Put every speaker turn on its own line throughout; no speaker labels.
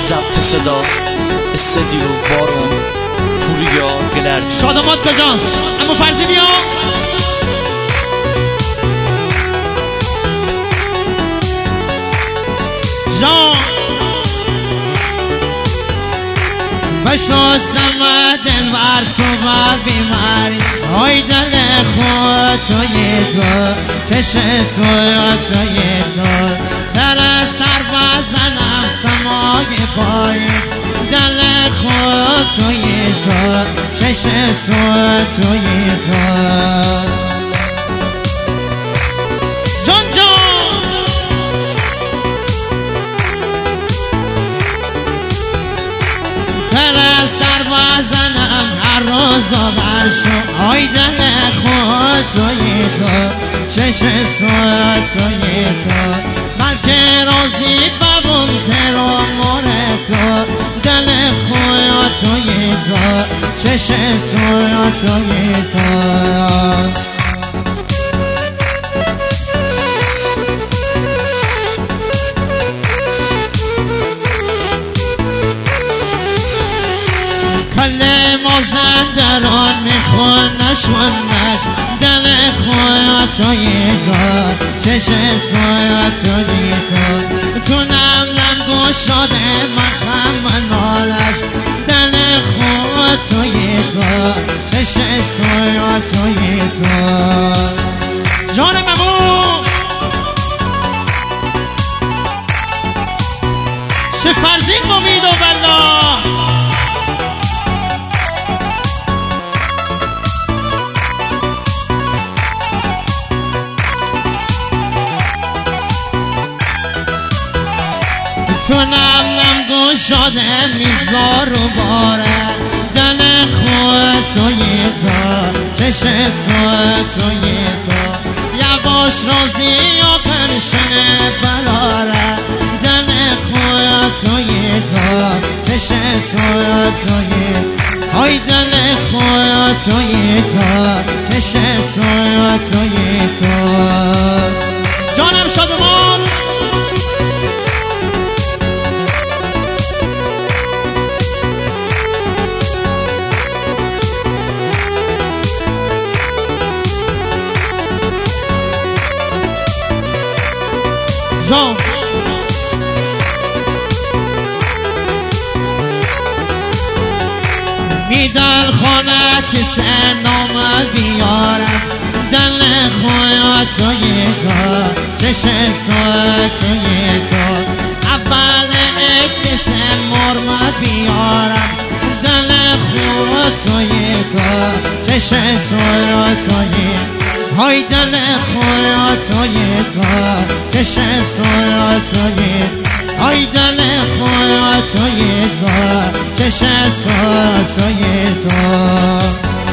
ضبط صدا استودیو بارون پوریا گلرگی.
شادمات کجاست؟ اما فرضی بیا. جان بشناسم دل بر صبح بیماری های دل خود توی تو کش سوی توی تو در سر بزنم سمای پایین دل خود توی تو کش سوی توی تو جان جان در سر بزنم هر روز و برشو آی دل خود توی تو چش سوی توی تو بلکه روزی ببون پیرامون تو دل خود توی تو چش سوی توی تو کل مازندران میخونش ونش دل خود توی تو چش سوی توی تو نم نم گشاده من نالش دل خود توی تو چش سوی توی تو جان ممون چه فرزی امید و بالله تو نم نم گشاده میزار و باره دل خود توی تو کش سوی توی تو یواش روزی یا کنشن فراره دل خود توی تو کش سوی توی های دل خود توی تو کش سوی توی تو جانم شادمان جان میدن خانت سنام بیارم دل خود توی تو چش سوی توی تو اول اکتس مرم بیارم دل خود توی تو چش سوی توی های دل خود توی تو کش سوی توی های دل خود توی تو کش سوی توی تو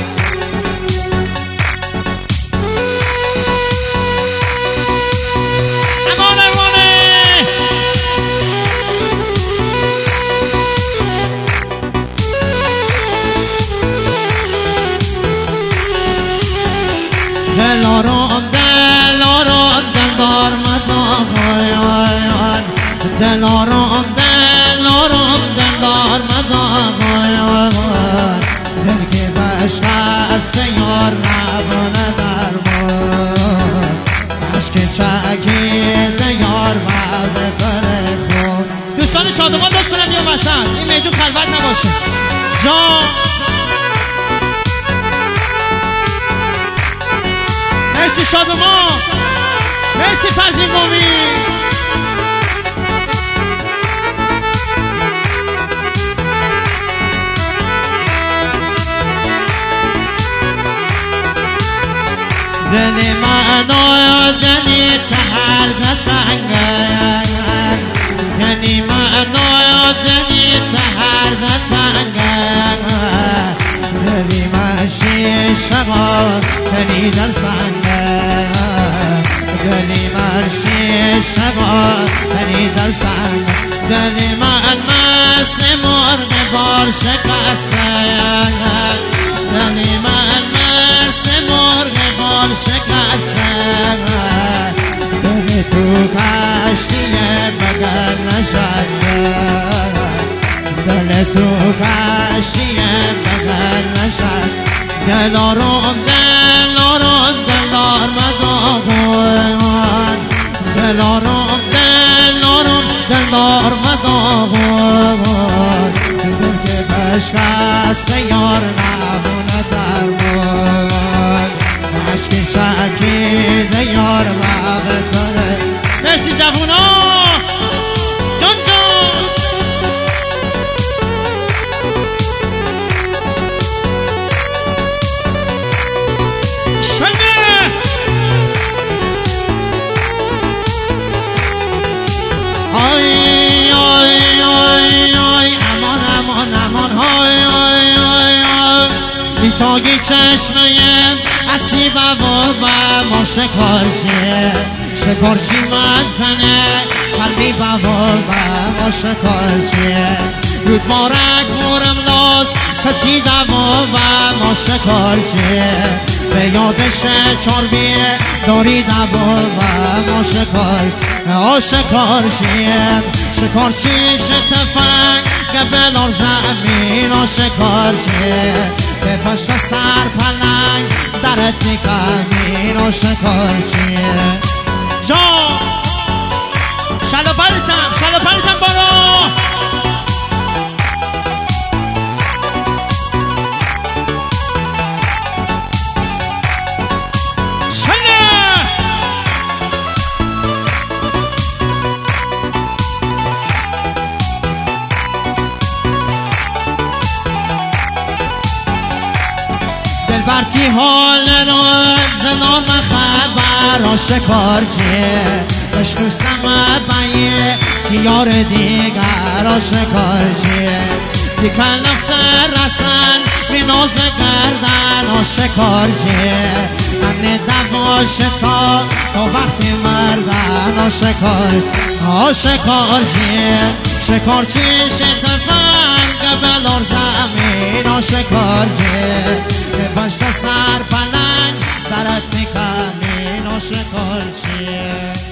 دلارم دلارم دلدار مداغایان دلارم دلارم دلدار مداغایان دل که بشق سیار نبانه درمان عشق چکیده یار و بفره خون دوستان شادمان لطف کنم یا وسط این میدون خلوت نباشه جان مرسی شادمان مرسی فرزی مومی دل من آدنی تهرده تنگه یعنی من آدنی تهرده تنگه دلی من شیشم تنی در سنگه دلی من شیشم تنی در سنگه دلی من مثل مرغ بار شکسته دلی من مثل مرغ بار شکسته دلی تو کشتی بگر نشسته تو کشتی بغل نشست دلارم دلارم دلار مداغون دلارم دلارم دلار مداغون دل که بشکست یار نبونه درمان عشق شکید یار و بکره.
مرسی جوونا جان جان.
آی آی آی آی امان امان امان های آی آی آی بیتاگی چشمه اسیب و ما شکارچیه شکارچی منتنه قلبی بابا ما شکارچیه رود مارک مورم لاس کتی دوا و ما شکارچیه به یادش چاربیه داری دوا و ما شکارچیه شکارچی شتفنگ گبلار زمین شکارچیه به پشت سر پلنگ در تیکمین شکارچیه
جان شلو پلیتم برو.
برتی حال رو زنان خبر شکارچیه بشنو سمه بیه تیار دیگر شکارچیه تیکل نفته رسن می ناز گردن شکارچیه امن دواش تا وقتی مردن شکارچیه شکارچی شتفن قبلار زمین شکارچیه به پشت سر پلنگ در تیکمین شکارچیه.